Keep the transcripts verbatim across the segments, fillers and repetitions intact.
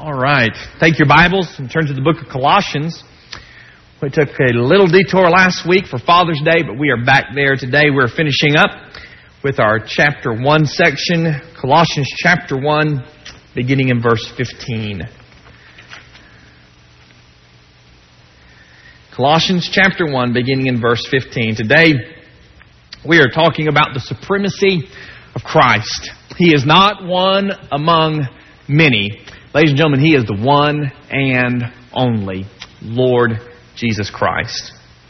All right. Take your Bibles and turn to the book of Colossians. We took a little detour last week for Father's Day, but we are back there today. We're finishing up with our chapter one section, Colossians chapter one, beginning in verse fifteen. Colossians chapter one, beginning in verse fifteen. Today, we are talking about the supremacy of Christ. He is not one among many. Ladies and gentlemen, He is the one and only Lord Jesus Christ.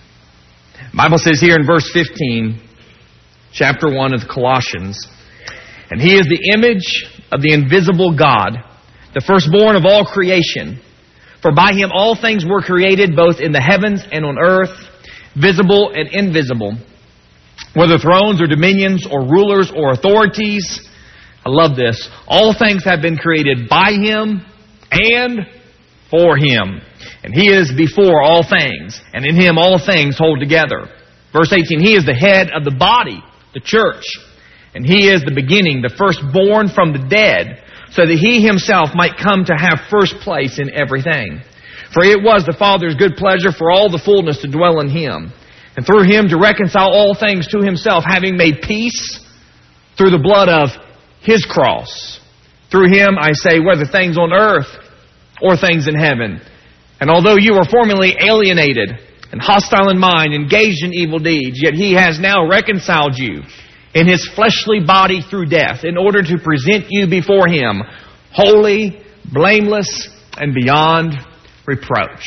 The Bible says here in verse fifteen, chapter one of Colossians, and He is the image of the invisible God, the firstborn of all creation. For by Him all things were created, both in the heavens and on earth, visible and invisible, whether thrones or dominions or rulers or authorities. I love this. All things have been created by Him and for Him. And He is before all things, and in Him all things hold together. Verse eighteen, He is the head of the body, the church. And He is the beginning, the firstborn from the dead, so that He Himself might come to have first place in everything. For it was the Father's good pleasure for all the fullness to dwell in Him, and through Him to reconcile all things to Himself, having made peace through the blood of His cross. Through Him, I say, whether things on earth or things in heaven. And although you were formerly alienated and hostile in mind, engaged in evil deeds, yet He has now reconciled you in His fleshly body through death, in order to present you before Him holy, blameless, and beyond reproach.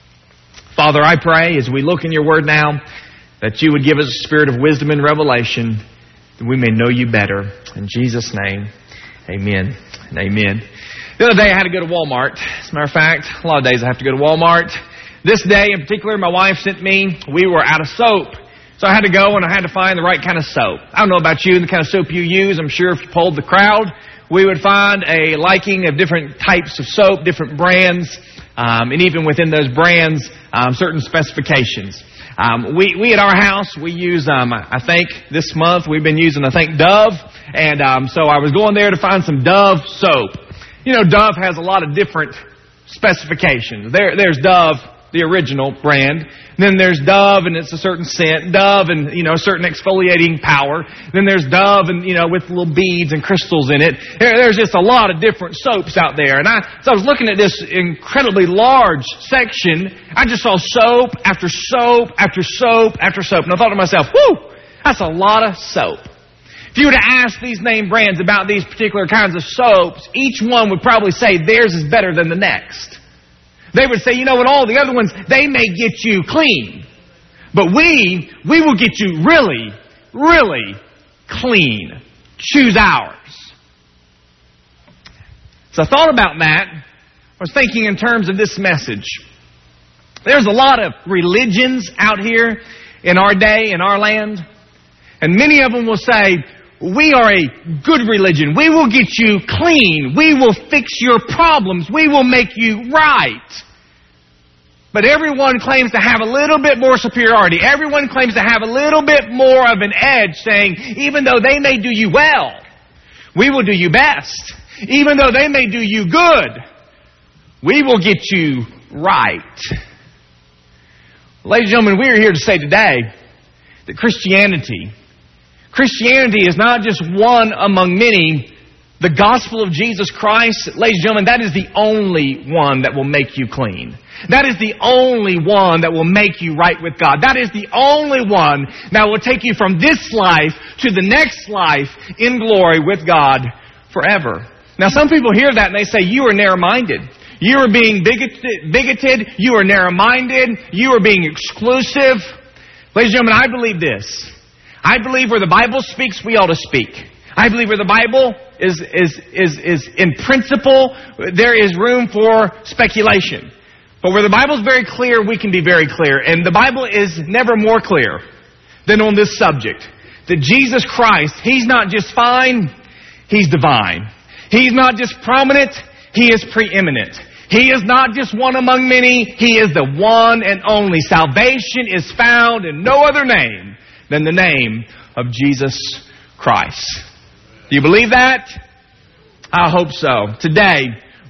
Father, I pray as we look in Your Word now, that You would give us a spirit of wisdom and revelation, that we may know You better. In Jesus' name, amen and amen. The other day I had to go to Walmart. As a matter of fact, a lot of days I have to go to Walmart. This day in particular, my wife sent me, we were out of soap. So I had to go and I had to find the right kind of soap. I don't know about you and the kind of soap you use. I'm sure if you polled the crowd, we would find a liking of different types of soap, different brands, um, and even within those brands, um, certain specifications. Um, we, we at our house, we use, um, I think this month we've been using, I think, Dove. And um, so I was going there to find some Dove soap. You know, Dove has a lot of different specifications. There, there's Dove, the original brand. Then there's Dove, and it's a certain scent. Dove, and, you know, a certain exfoliating power. Then there's Dove, and, you know, with little beads and crystals in it. There, there's just a lot of different soaps out there. And I, so I was looking at this incredibly large section. I just saw soap after soap after soap after soap. And I thought to myself, whew, that's a lot of soap. If you were to ask these name brands about these particular kinds of soaps, each one would probably say theirs is better than the next. They would say, you know what, all the other ones, they may get you clean. But we, we will get you really, really clean. Choose ours. So I thought about that. I was thinking in terms of this message. There's a lot of religions out here in our day, in our land. And many of them will say, we are a good religion. We will get you clean. We will fix your problems. We will make you right. But everyone claims to have a little bit more superiority. Everyone claims to have a little bit more of an edge, saying, even though they may do you well, we will do you best. Even though they may do you good, we will get you right. Ladies and gentlemen, we are here to say today that Christianity Christianity is not just one among many. The gospel of Jesus Christ, ladies and gentlemen, that is the only one that will make you clean. That is the only one that will make you right with God. That is the only one that will take you from this life to the next life in glory with God forever. Now, some people hear that and they say, you are narrow-minded. You are being bigoted. bigoted. You are narrow-minded. You are being exclusive. Ladies and gentlemen, I believe this. I believe where the Bible speaks, we ought to speak. I believe where the Bible is, is, is, is in principle, there is room for speculation. But where the Bible is very clear, we can be very clear. And the Bible is never more clear than on this subject. That Jesus Christ, He's not just fine, He's divine. He's not just prominent, He is preeminent. He is not just one among many, He is the one and only. Salvation is found in no other name than the name of Jesus Christ. Do you believe that? I hope so. Today,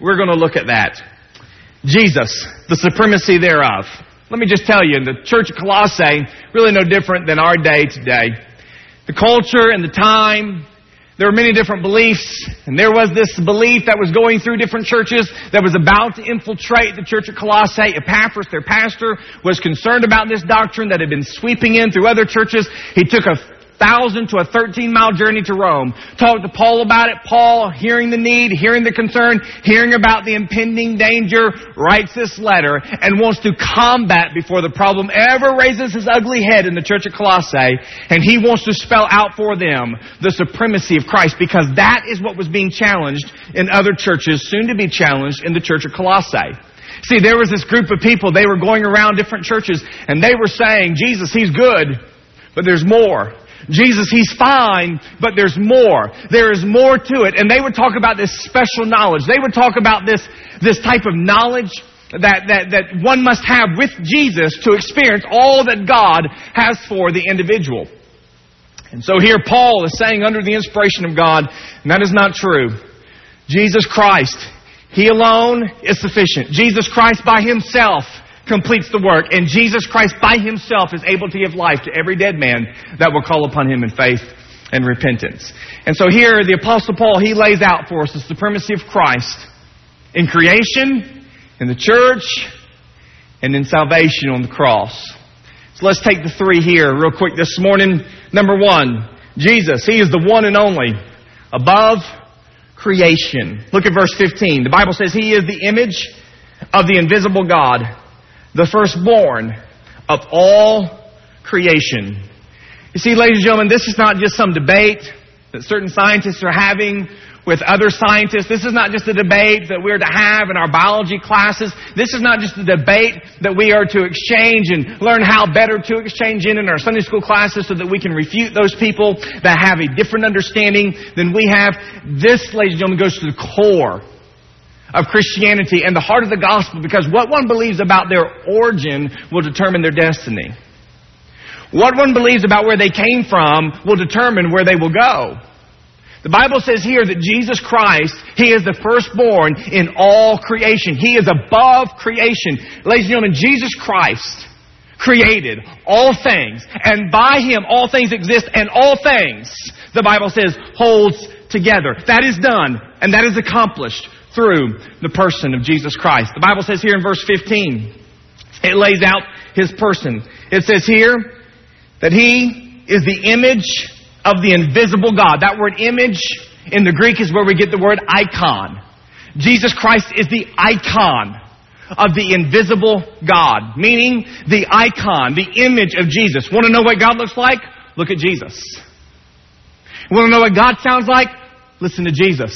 we're going to look at that. Jesus, the supremacy thereof. Let me just tell you, in the church of Colossae, really no different than our day today. The culture and the time, there were many different beliefs, and there was this belief that was going through different churches that was about to infiltrate the church of Colossae. Epaphras, their pastor, was concerned about this doctrine that had been sweeping in through other churches. He took a thousand to a thirteen mile journey to Rome. Talked to Paul about it. Paul, hearing the need, hearing the concern, hearing about the impending danger, writes this letter and wants to combat before the problem ever raises his ugly head in the church of Colossae. And he wants to spell out for them the supremacy of Christ, because that is what was being challenged in other churches, soon to be challenged in the church of Colossae. See, there was this group of people, they were going around different churches, and they were saying, Jesus, He's good, but there's more. Jesus, He's fine, but there's more. There is more to it. And they would talk about this special knowledge. They would talk about this, this type of knowledge that, that, that one must have with Jesus to experience all that God has for the individual. And so here Paul is saying, under the inspiration of God, and that is not true. Jesus Christ, He alone is sufficient. Jesus Christ by Himself completes the work. And Jesus Christ by Himself is able to give life to every dead man that will call upon Him in faith and repentance. And so here the Apostle Paul, he lays out for us the supremacy of Christ in creation, in the church, and in salvation on the cross. So let's take the three here real quick this morning. Number one, Jesus, He is the one and only above creation. Look at verse fifteen. The Bible says He is the image of the invisible God, the firstborn of all creation. You see, ladies and gentlemen, this is not just some debate that certain scientists are having with other scientists. This is not just a debate that we're to have in our biology classes. This is not just a debate that we are to exchange and learn how better to exchange in in our Sunday school classes so that we can refute those people that have a different understanding than we have. This, ladies and gentlemen, goes to the core of Christianity and the heart of the gospel, because what one believes about their origin will determine their destiny. What one believes about where they came from will determine where they will go. The Bible says here that Jesus Christ, He is the firstborn in all creation. He is above creation. Ladies and gentlemen, Jesus Christ created all things, and by Him all things exist, and all things, the Bible says, holds together. That is done, and that is accomplished through the person of Jesus Christ. The Bible says here in verse fifteen, it lays out His person. It says here that He is the image of the invisible God. That word image in the Greek is where we get the word icon. Jesus Christ is the icon of the invisible God, meaning the icon, the image of Jesus. Want to know what God looks like? Look at Jesus. Want to know what God sounds like? Listen to Jesus.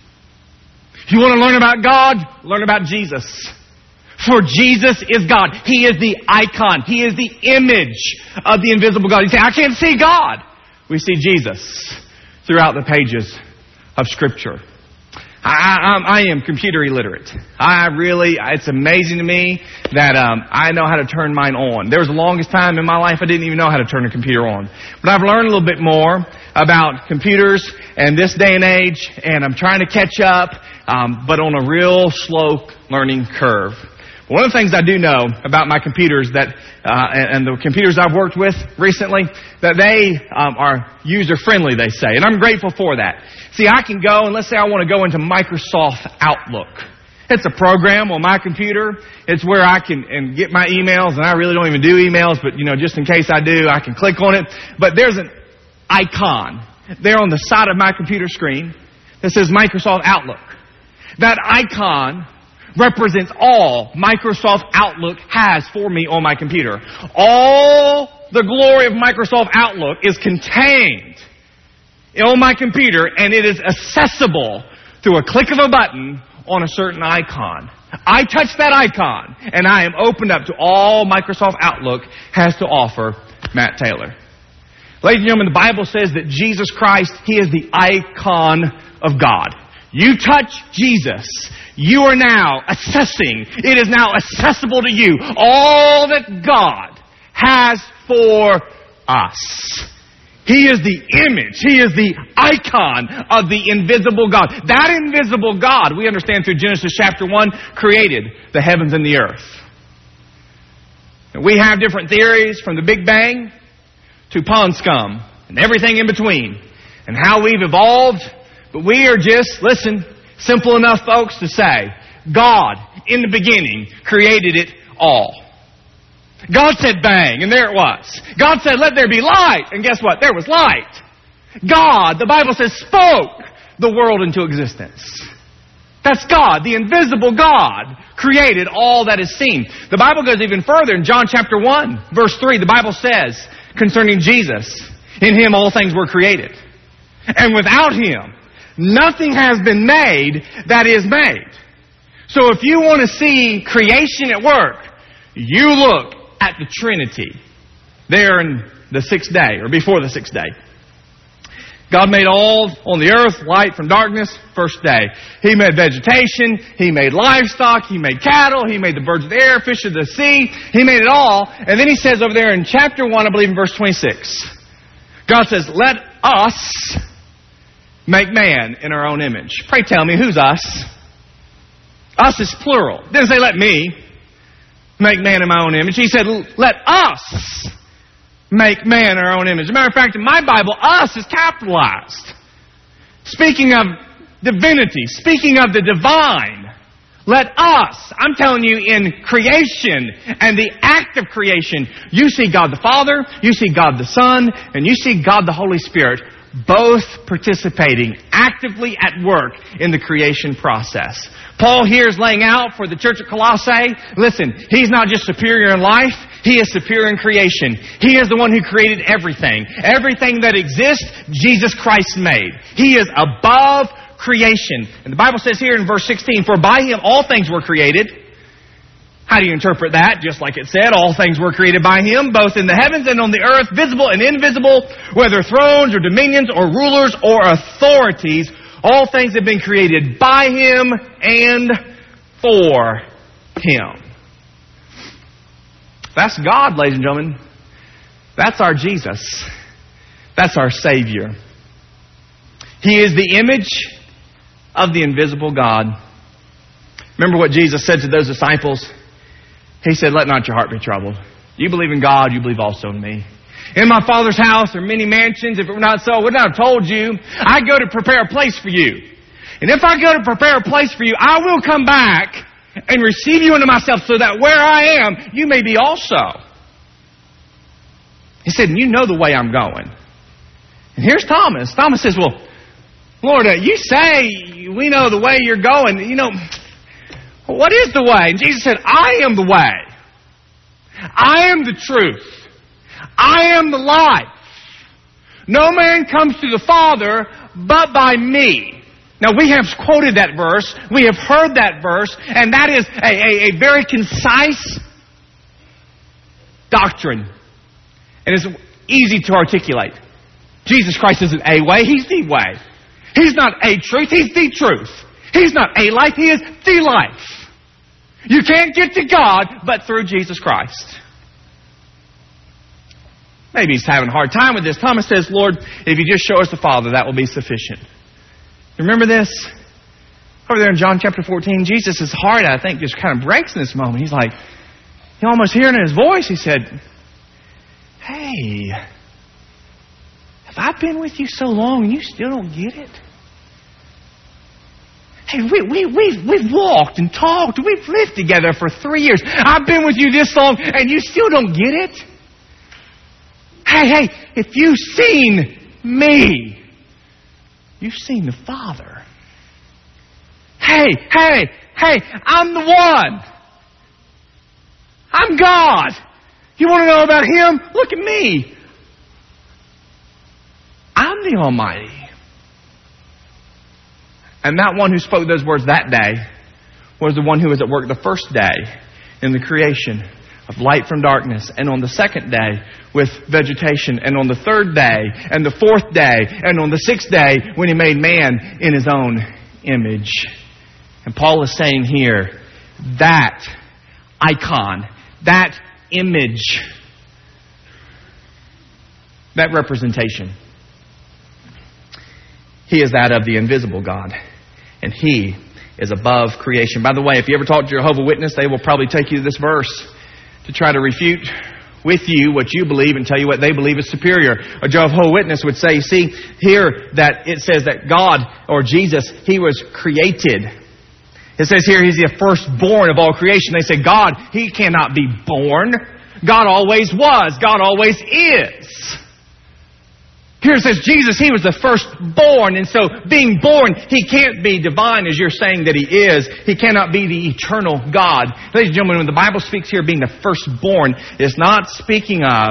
If you want to learn about God, learn about Jesus. For Jesus is God. He is the icon. He is the image of the invisible God. You say, I can't see God. We see Jesus throughout the pages of Scripture. I, I, I am computer illiterate. I really, it's amazing to me that um, I know how to turn mine on. There was the longest time in my life I didn't even know how to turn a computer on. But I've learned a little bit more about computers and this day and age, and I'm trying to catch up, um, but on a real slow learning curve. One of the things I do know about my computers that, uh, and, and the computers I've worked with recently, that they um, are user-friendly, they say. And I'm grateful for that. See, I can go, and let's say I want to go into Microsoft Outlook. It's a program on my computer. It's where I can and get my emails, and I really don't even do emails, but, you know, just in case I do, I can click on it. But there's an icon there on the side of my computer screen that says Microsoft Outlook. That icon represents all Microsoft Outlook has for me on my computer. All the glory of Microsoft Outlook is contained on my computer, and it is accessible through a click of a button on a certain icon. I touch that icon, and I am opened up to all Microsoft Outlook has to offer Matt Taylor. Ladies and gentlemen, the Bible says that Jesus Christ, He is the icon of God. You touch Jesus, you are now accessing, it is now accessible to you, all that God has for us. He is the image. He is the icon of the invisible God. That invisible God, we understand through Genesis chapter one, created the heavens and the earth. And we have different theories from the Big Bang to pond scum and everything in between and how we've evolved. But we are just, listen, simple enough, folks, to say, God, in the beginning, created it all. God said bang, and there it was. God said, let there be light, and guess what? There was light. God, the Bible says, spoke the world into existence. That's God, the invisible God, created all that is seen. The Bible goes even further. In John chapter one, verse three, the Bible says concerning Jesus, in Him all things were created. And without Him, nothing has been made that is made. So if you want to see creation at work, you look at the Trinity there in the sixth day, or before the sixth day. God made all on the earth, light from darkness, first day. He made vegetation, He made livestock, He made cattle, He made the birds of the air, fish of the sea. He made it all. And then He says over there in chapter one, I believe in verse twenty-six, God says, let us make man in our own image. Pray tell me, who's us? Us is plural. Didn't say let me make man in my own image. He said, let us make man in our own image. As a matter of fact, in my Bible, us is capitalized. Speaking of divinity, speaking of the divine, let us, I'm telling you, in creation and the act of creation, you see God the Father, you see God the Son, and you see God the Holy Spirit, both participating actively at work in the creation process. Paul here is laying out for the church at Colossae, listen, he's not just superior in life, he is superior in creation. He is the one who created everything. Everything that exists, Jesus Christ made. He is above creation. And the Bible says here in verse sixteen, for by Him all things were created. How do you interpret that? Just like it said, all things were created by Him, both in the heavens and on the earth, visible and invisible, whether thrones or dominions or rulers or authorities. All things have been created by Him and for Him. That's God, ladies and gentlemen. That's our Jesus. That's our Savior. He is the image of the invisible God. Remember what Jesus said to those disciples? He said, let not your heart be troubled. You believe in God, you believe also in me. In my Father's house are many mansions. If it were not so, I would not have told you. I go to prepare a place for you. And if I go to prepare a place for you, I will come back and receive you into myself so that where I am, you may be also. He said, and you know the way I'm going. And here's Thomas. Thomas says, well, Lord, uh, you say we know the way you're going. You know, what is the way? And Jesus said, I am the way. I am the truth. I am the life. No man comes to the Father but by me. Now, we have quoted that verse. We have heard that verse. And that is a, a, a very concise doctrine. And it's easy to articulate. Jesus Christ isn't a way. He's the way. He's not a truth. He's the truth. He's not a life. He is the life. You can't get to God but through Jesus Christ. Maybe he's having a hard time with this. Thomas says, Lord, if you just show us the Father, that will be sufficient. Remember this? Over there in John chapter fourteen, Jesus' heart, I think, just kind of breaks in this moment. He's like, you almost hearing in his voice, he said, hey, have I been with you so long and you still don't get it? Hey, we, we, we've, we've walked and talked. We've lived together for three years. I've been with you this long and you still don't get it? Hey, hey, if you've seen me, you've seen the Father. Hey, hey, hey, I'm the one. I'm God. You want to know about Him? Look at me. I'm the Almighty. And that one who spoke those words that day was the one who was at work the first day in the creation of light from darkness, and on the second day with vegetation, and on the third day, and the fourth day, and on the sixth day when He made man in His own image. And Paul is saying here, that icon, that image, that representation. He is that of the invisible God, and He is above creation. By the way, if you ever talk to Jehovah's Witness, they will probably take you to this verse to try to refute with you what you believe and tell you what they believe is superior. A Jehovah's Witness would say, see, here that it says that God, or Jesus, He was created. It says here He's the firstborn of all creation. They say, God, He cannot be born. God always was. God always is. Here it says Jesus, He was the firstborn, and so being born, He can't be divine as you're saying that He is. He cannot be the eternal God. Ladies and gentlemen, when the Bible speaks here of being the firstborn, it's not speaking of,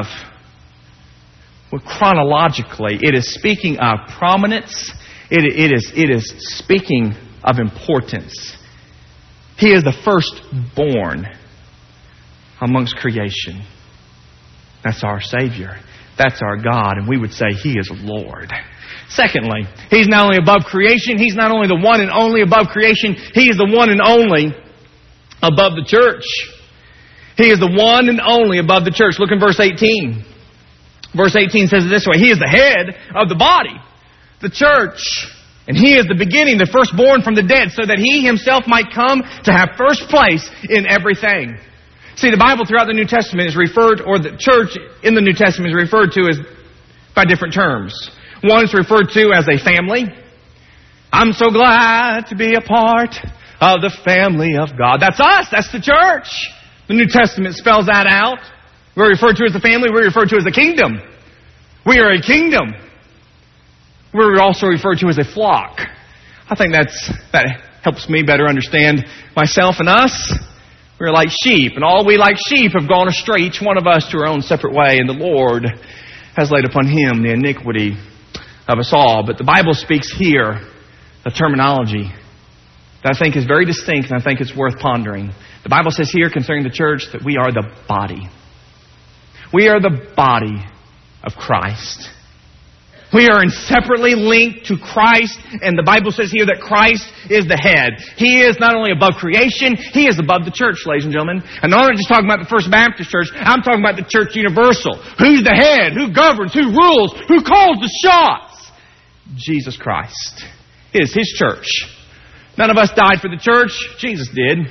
well, chronologically, it is speaking of prominence. It, it, is, it is speaking of importance. He is the firstborn amongst creation. That's our Savior. That's our God, and we would say He is Lord. Secondly, He's not only above creation, He's not only the one and only above creation, He is the one and only above the church. He is the one and only above the church. Look in verse eighteen. Verse eighteen says it this way, He is the head of the body, the church, and He is the beginning, the firstborn from the dead, so that He Himself might come to have first place in everything. See, the Bible throughout the New Testament is referred, or the church in the New Testament is referred to as by different terms. One is referred to as a family. I'm so glad to be a part of the family of God. That's us. That's the church. The New Testament spells that out. We're referred to as a family. We're referred to as a kingdom. We are a kingdom. We're also referred to as a flock. I think that's that helps me better understand myself and us. We're like sheep, and all we like sheep have gone astray, each one of us to our own separate way, and the Lord has laid upon Him the iniquity of us all. But the Bible speaks here a terminology that I think is very distinct, and I think it's worth pondering. The Bible says here concerning the church that we are the body. We are the body of Christ. We are inseparably linked to Christ, and the Bible says here that Christ is the head. He is not only above creation, He is above the church, ladies and gentlemen. And I'm not just talking about the First Baptist Church, I'm talking about the church universal. Who's the head? Who governs? Who rules? Who calls the shots? Jesus Christ. It is His church. None of us died for the church. Jesus did.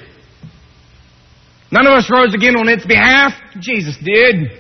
None of us rose again on its behalf. Jesus did.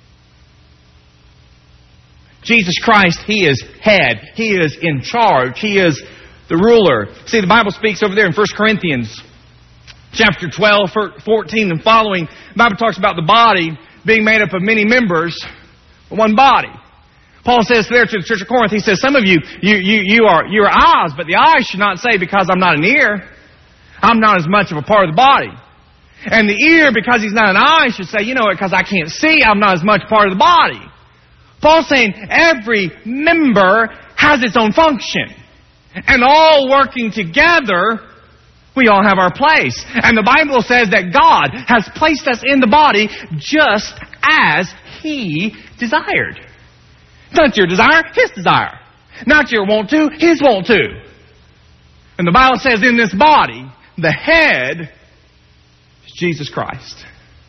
Jesus Christ, He is head. He is in charge. He is the ruler. See, the Bible speaks over there in First Corinthians chapter twelve, fourteen and following. The Bible talks about the body being made up of many members, but one body. Paul says there to the church of Corinth, he says, some of you, you, you, you are, you are eyes, but the eyes should not say because I'm not an ear, I'm not as much of a part of the body. And the ear, because he's not an eye, should say, you know, because I can't see, I'm not as much part of the body. Paul's saying every member has its own function. And all working together, we all have our place. And the Bible says that God has placed us in the body just as He desired. Not your desire, His desire. Not your want to, His want to. And the Bible says in this body, the head is Jesus Christ.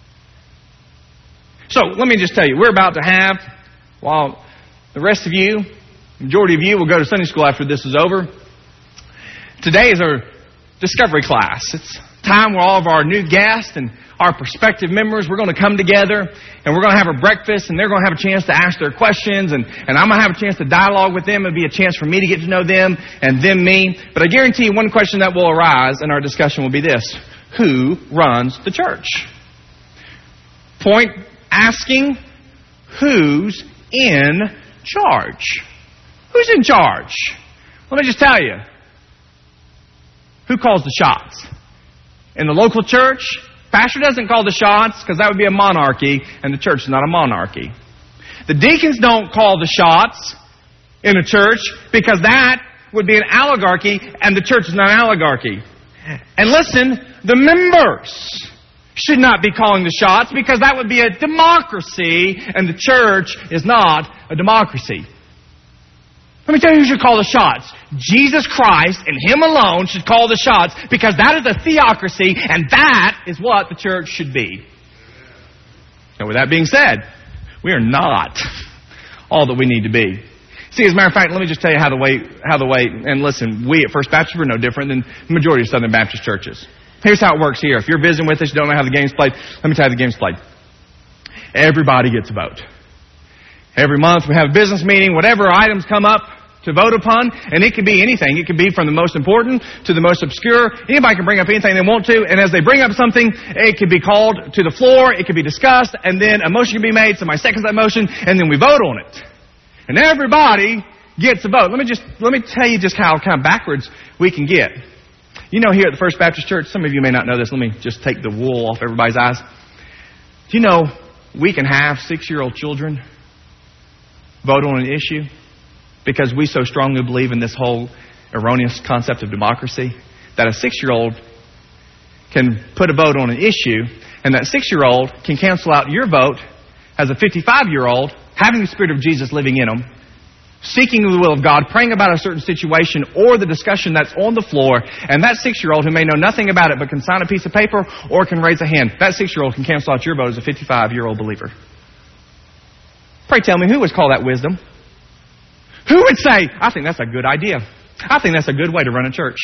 So, let me just tell you, we're about to have, while the rest of you, majority of you, will go to Sunday school after this is over. Today is our discovery class. It's time where all of our new guests and our prospective members, we're going to come together and we're going to have a breakfast, and they're going to have a chance to ask their questions, and, and I'm going to have a chance to dialogue with them. It'll be a chance for me to get to know them and them me. But I guarantee you one question that will arise in our discussion will be this: who runs the church? Point asking, who's in charge? Who's in charge? Let me just tell you. Who calls the shots? In the local church, pastor doesn't call the shots because that would be a monarchy, and the church is not a monarchy. The deacons don't call the shots in a church because that would be an oligarchy, and the church is not an oligarchy. And listen, the members should not be calling the shots because that would be a democracy, and the church is not a democracy. Let me tell you who should call the shots. Jesus Christ and Him alone should call the shots because that is a theocracy, and that is what the church should be. And with that being said, we are not all that we need to be. See, as a matter of fact, let me just tell you how the way, how the way, and listen, we at First Baptist, we're no different than the majority of Southern Baptist churches. Here's how it works here. If you're visiting with us, you don't know how the game's played, let me tell you how the game's played. Everybody gets a vote. Every month we have a business meeting, whatever items come up to vote upon, and it can be anything. It can be from the most important to the most obscure. Anybody can bring up anything they want to, and as they bring up something, it can be called to the floor, it can be discussed, and then a motion can be made, somebody seconds that motion, and then we vote on it. And everybody gets a vote. Let me just let me tell you just how kind of backwards we can get. You know, here at the First Baptist Church, some of you may not know this. Let me just take the wool off everybody's eyes. Do you know we can have six-year-old children vote on an issue because we so strongly believe in this whole erroneous concept of democracy that a six-year-old can put a vote on an issue, and that six-year-old can cancel out your vote as a fifty-five-year-old having the Spirit of Jesus living in them, seeking the will of God, praying about a certain situation or the discussion that's on the floor, and that six-year-old who may know nothing about it but can sign a piece of paper or can raise a hand, that six-year-old can cancel out your vote as a fifty-five-year-old believer. Pray tell me, who would call that wisdom? Who would say, I think that's a good idea. I think that's a good way to run a church.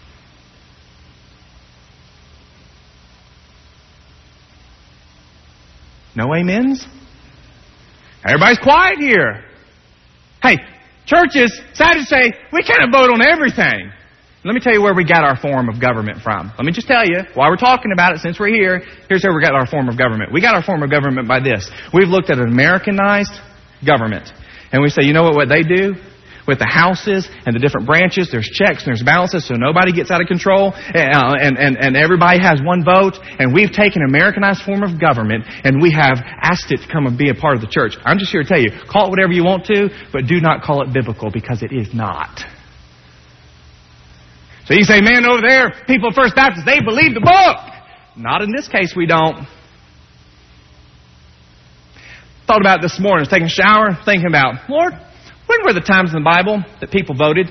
No amens? Everybody's quiet here. Hey, churches, sad to say, we can't vote on everything. Let me tell you where we got our form of government from. Let me just tell you, while we're talking about it, since we're here, here's where we got our form of government. We got our form of government by this. We've looked at an Americanized government. And we say, you know what, what they do? With the houses and the different branches, there's checks and there's balances so nobody gets out of control, and, and, and, and everybody has one vote. And we've taken an Americanized form of government and we have asked it to come and be a part of the church. I'm just here to tell you, call it whatever you want to, but do not call it biblical, because it is not. So you say, man, over there, people at First Baptist, they believe the book. Not in this case, we don't. Thought about it this morning. I was taking a shower, thinking about, Lord, when were the times in the Bible that people voted?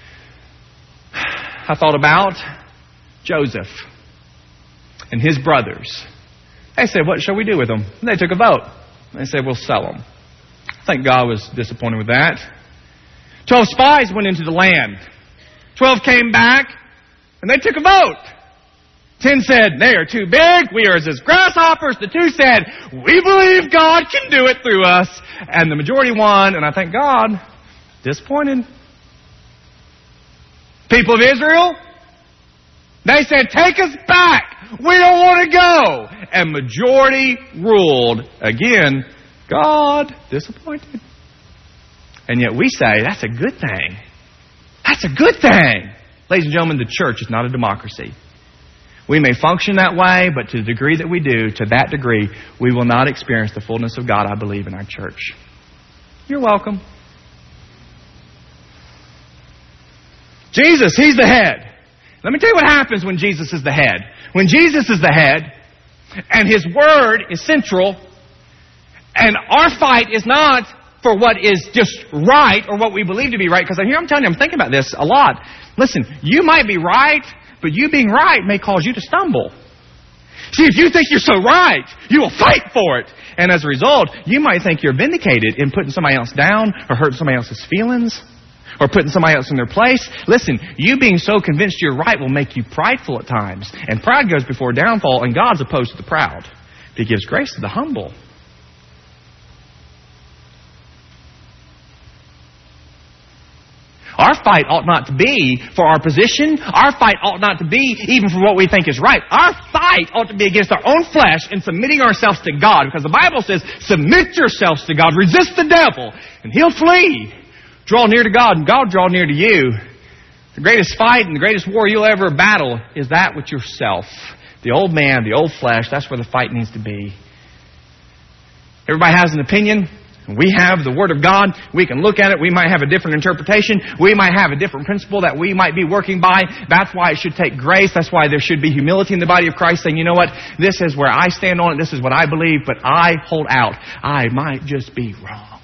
I thought about Joseph and his brothers. They said, what shall we do with them? And they took a vote. They said, we'll sell them. I think God was disappointed with that. Twelve spies went into the land. Twelve came back, and they took a vote. Ten said, they are too big, we are as grasshoppers. The two said, we believe God can do it through us. And the majority won, and I thank God, disappointed. People of Israel, they said, take us back. We don't want to go. And majority ruled. Again, God, disappointed. And yet we say, that's a good thing. That's a good thing. Ladies and gentlemen, the church is not a democracy. We may function that way, but to the degree that we do, to that degree, we will not experience the fullness of God, I believe, in our church. You're welcome. Jesus, He's the head. Let me tell you what happens when Jesus is the head. When Jesus is the head, and His Word is central, and our fight is not for what is just right or what we believe to be right, because here I'm telling you, I'm thinking about this a lot. Listen, you might be right, but you being right may cause you to stumble. See, if you think you're so right, you will fight for it. And as a result, you might think you're vindicated in putting somebody else down or hurting somebody else's feelings or putting somebody else in their place. Listen, you being so convinced you're right will make you prideful at times. And pride goes before downfall, and God's opposed to the proud. But He gives grace to the humble. Our fight ought not to be for our position. Our fight ought not to be even for what we think is right. Our fight ought to be against our own flesh and submitting ourselves to God. Because the Bible says, submit yourselves to God. Resist the devil, and he'll flee. Draw near to God, and God will draw near to you. The greatest fight and the greatest war you'll ever battle is that with yourself. The old man, the old flesh, that's where the fight needs to be. Everybody has an opinion. We have the Word of God. We can look at it. We might have a different interpretation. We might have a different principle that we might be working by. That's why it should take grace. That's why there should be humility in the body of Christ, saying, you know what? This is where I stand on it. This is what I believe, but I hold out. I might just be wrong.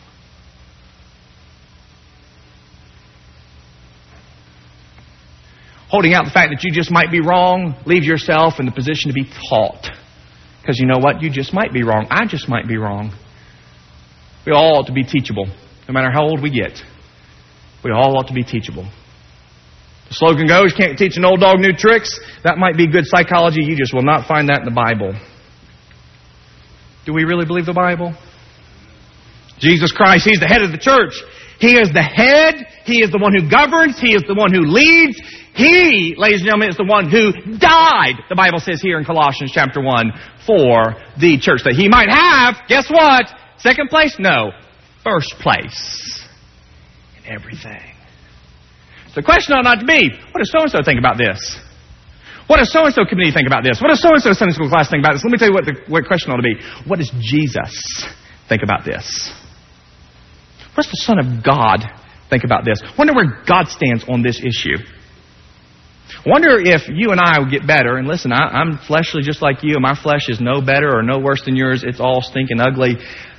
Holding out the fact that you just might be wrong, leave yourself in the position to be taught. Because you know what? You just might be wrong. I just might be wrong. We all ought to be teachable. no matter how old we get, we all ought to be teachable. The slogan goes, can't teach an old dog new tricks. That might be good psychology. You just will not find that in the Bible. Do we really believe the Bible? Jesus Christ, He's the head of the church. He is the head. He is the one who governs. He is the one who leads. He, ladies and gentlemen, is the one who died, the Bible says here in Colossians chapter one, for the church. That He might have, guess what? Second place? No. First place in everything. So the question ought not to be, what does so-and-so think about this? What does so-and-so committee think about this? What does so-and-so Sunday school class think about this? Let me tell you what the what question ought to be. What does Jesus think about this? What does the Son of God think about this? Wonder where God stands on this issue. Wonder if you and I will get better. And listen, I, I'm fleshly just like you, and my flesh is no better or no worse than yours. It's all stinking ugly.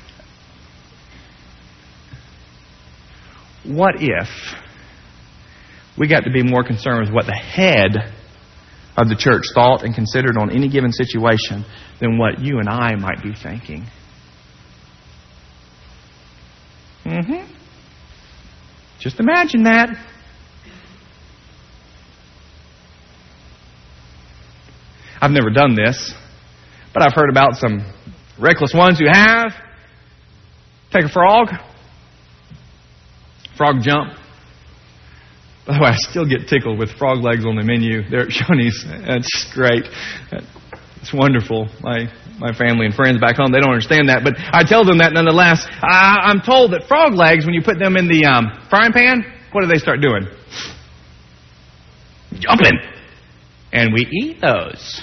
What if we got to be more concerned with what the head of the church thought and considered on any given situation than what you and I might be thinking? Mm-hmm. Just imagine that. I've never done this, but I've heard about some reckless ones who have. Take a frog. Frog jump. By the way, I still get tickled with frog legs on the menu there at Shoney's. That's great. It's wonderful. My my family and friends back home, they don't understand that, but I tell them that nonetheless. I, I'm told that frog legs, when you put them in the um, frying pan, what do they start doing? Jumping. And we eat those.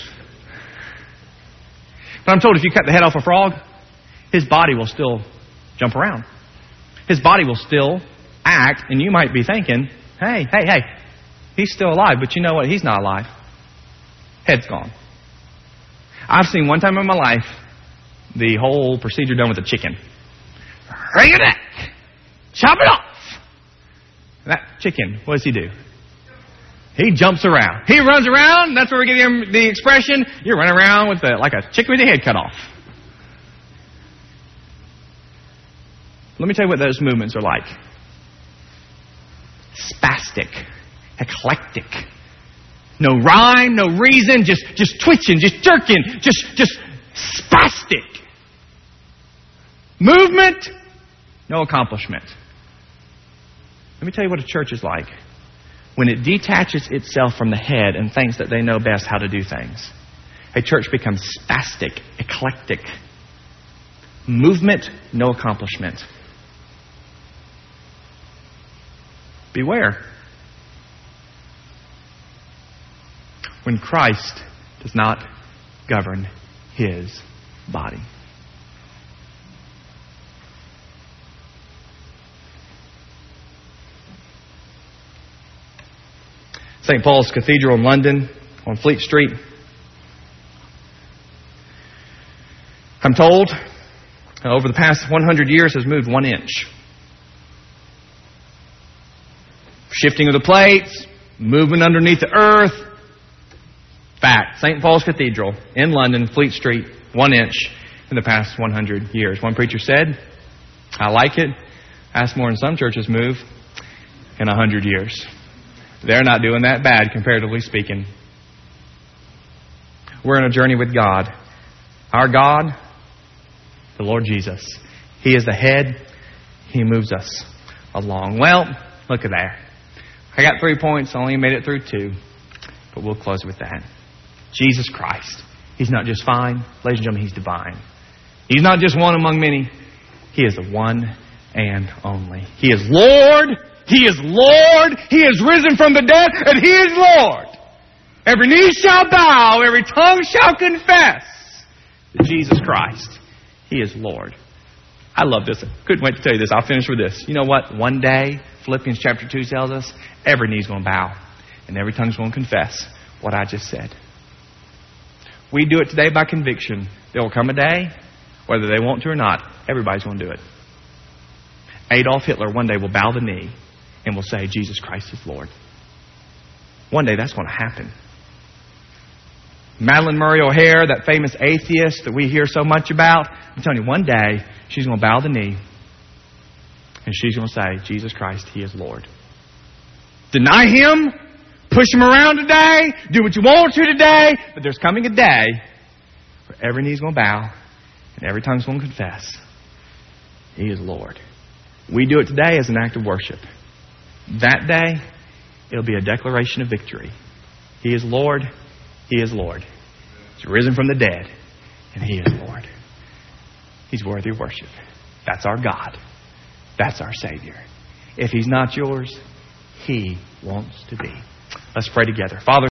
But I'm told if you cut the head off a frog, his body will still jump around. His body will still act, and you might be thinking, hey, hey, hey, he's still alive, but you know what? He's not alive. Head's gone. I've seen one time in my life the whole procedure done with a chicken. Wring it neck. Chop it off. That chicken, what does he do? He jumps around. He runs around. That's where we get the, the expression, you're running around with the, like a chicken with your head cut off. Let me tell you what those movements are like. Spastic. Eclectic. No rhyme, no reason, just, just twitching, just jerking, just, just spastic. Movement, no accomplishment. Let me tell you what a church is like. When it detaches itself from the head and thinks that they know best how to do things. A church becomes spastic, eclectic. Movement, no accomplishment. Beware. When Christ does not govern His body. Saint Paul's Cathedral in London on Fleet Street. I'm told over the past one hundred years has moved one inch. Shifting of the plates, movement underneath the earth. Fact, Saint Paul's Cathedral in London, Fleet Street, one inch in the past one hundred years. One preacher said, I like it. That's more than some churches move in one hundred years. They're not doing that bad, comparatively speaking. We're on a journey with God. Our God, the Lord Jesus. He is the head. He moves us along. Well, look at that. I got three points. I only made it through two. But we'll close with that. Jesus Christ. He's not just fine. Ladies and gentlemen, He's divine. He's not just one among many. He is the one and only. He is Lord. He is Lord. He is risen from the dead, and He is Lord. Every knee shall bow, every tongue shall confess that Jesus Christ, He is Lord. I love this. I couldn't wait to tell you this. I'll finish with this. You know what? One day, Philippians chapter two tells us, every knee's going to bow, and every tongue's going to confess what I just said. We do it today by conviction. There will come a day, whether they want to or not, everybody's going to do it. Adolf Hitler one day will bow the knee and will say, Jesus Christ is Lord. One day that's going to happen. Madalyn Murray O'Hair, that famous atheist that we hear so much about, I'm telling you, one day she's going to bow the knee And she's going to say, Jesus Christ, He is Lord. Deny Him, push Him around today, do what you want to today, but there's coming a day where every knee's going to bow and every tongue's going to confess He is Lord. We do it today as an act of worship. That day, it'll be a declaration of victory. He is Lord. He is Lord. He's risen from the dead, and He is Lord. He's worthy of worship. That's our God. That's our Savior. If He's not yours, He wants to be. Let's pray together. Father,